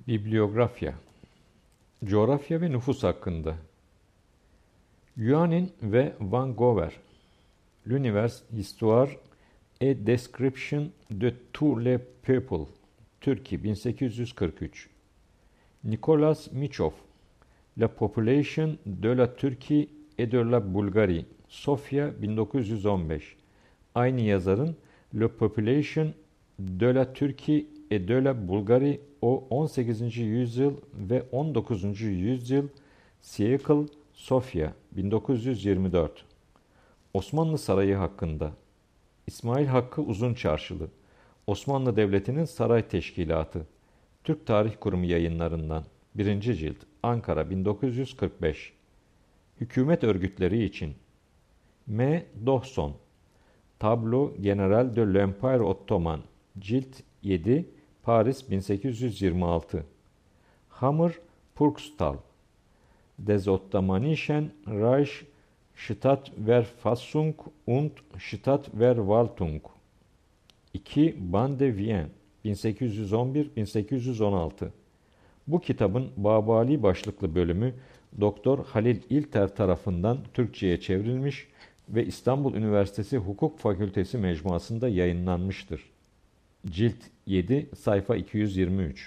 Bibliografya, coğrafya ve nüfus hakkında. Yuanin ve Van Gover, L'Univers, Histoire et Description de tous les peuples, Türkiye 1843. Nicolas Michov, La Population de la Turquie et de la Bulgarie, Sofya 1915. Aynı yazarın La Population de la Turquie et de la Bulgarie o 18. yüzyıl ve 19. yüzyıl, Siècle, Sofya 1924. Osmanlı Sarayı hakkında. İsmail Hakkı Uzunçarşılı, Osmanlı Devleti'nin Saray Teşkilatı, Türk Tarih Kurumu Yayınlarından, 1. cilt, Ankara 1945. Hükümet örgütleri için. M. Dohson, Tablo General de l'Empire Ottoman, cilt 7, Paris 1826. Hammer Purgstall, Des Ottomanischen Reich Stadtverfassung und Stadtverwaltung, 2 Bande Vienne 1811-1816. Bu kitabın Babali başlıklı bölümü Doktor Halil İlter tarafından Türkçe'ye çevrilmiş ve İstanbul Üniversitesi Hukuk Fakültesi mecmuasında yayınlanmıştır. Cilt 7, sayfa 223.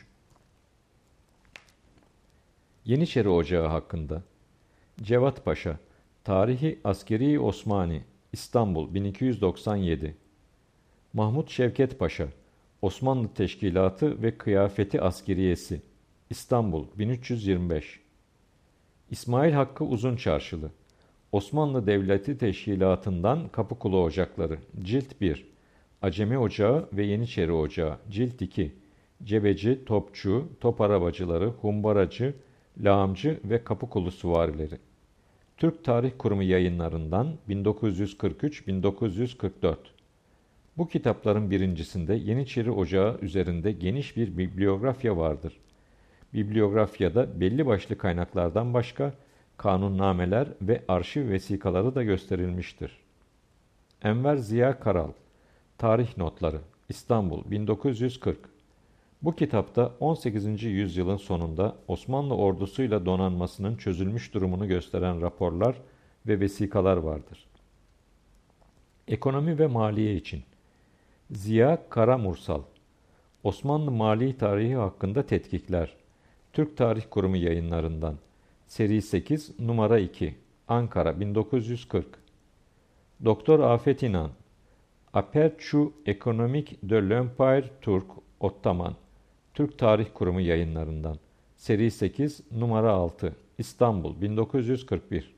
Yeniçeri Ocağı hakkında. Cevat Paşa, Tarihi Askeri Osmani, İstanbul 1297. Mahmut Şevket Paşa, Osmanlı Teşkilatı ve Kıyafeti Askeriyesi, İstanbul 1325. İsmail Hakkı Uzunçarşılı, Osmanlı Devleti Teşkilatı'ndan Kapıkulu Ocakları, cilt 1. Acemi Ocağı ve Yeniçeri Ocağı, cilt 2. Cebeci, Topçu, Top Arabacıları, Humbaracı, Lağımcı ve Kapıkulu Süvarileri. Türk Tarih Kurumu Yayınlarından 1943-1944. Bu kitapların birincisinde Yeniçeri Ocağı üzerinde geniş bir bibliografya vardır. Bibliografyada belli başlı kaynaklardan başka kanunnameler ve arşiv vesikaları da gösterilmiştir. Enver Ziya Karal, Tarih Notları, İstanbul 1940. Bu kitapta 18. yüzyılın sonunda Osmanlı ordusuyla donanmasının çözülmüş durumunu gösteren raporlar ve vesikalar vardır. Ekonomi ve maliye için. Ziya Karamursal, Osmanlı Mali Tarihi hakkında tetkikler, Türk Tarih Kurumu Yayınlarından, seri 8, numara 2, Ankara 1940. Doktor Afet İnan, Aperçu Ekonomik de l'Empire Turk Ottoman, Türk Tarih Kurumu Yayınlarından, seri 8, numara 6, İstanbul 1941.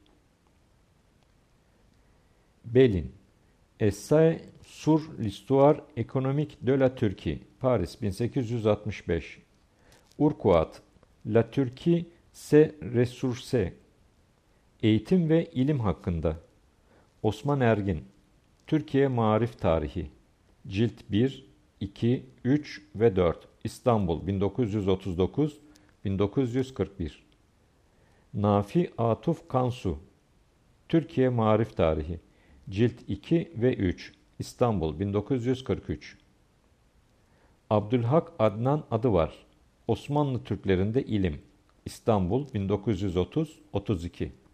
Belin, Essai sur l'histoire économique de la Turquie, Paris 1865. Urquhart, La Turquie se ressource, Eğitim ve ilim hakkında. Osman Ergin, Türkiye Maarif Tarihi, cilt 1, 2, 3 ve 4, İstanbul 1939-1941. Nafi Atuf Kansu, Türkiye Maarif Tarihi, cilt 2 ve 3, İstanbul 1943. Abdülhak Adnan Adıvar, Osmanlı Türklerinde İlim, İstanbul 1930-32.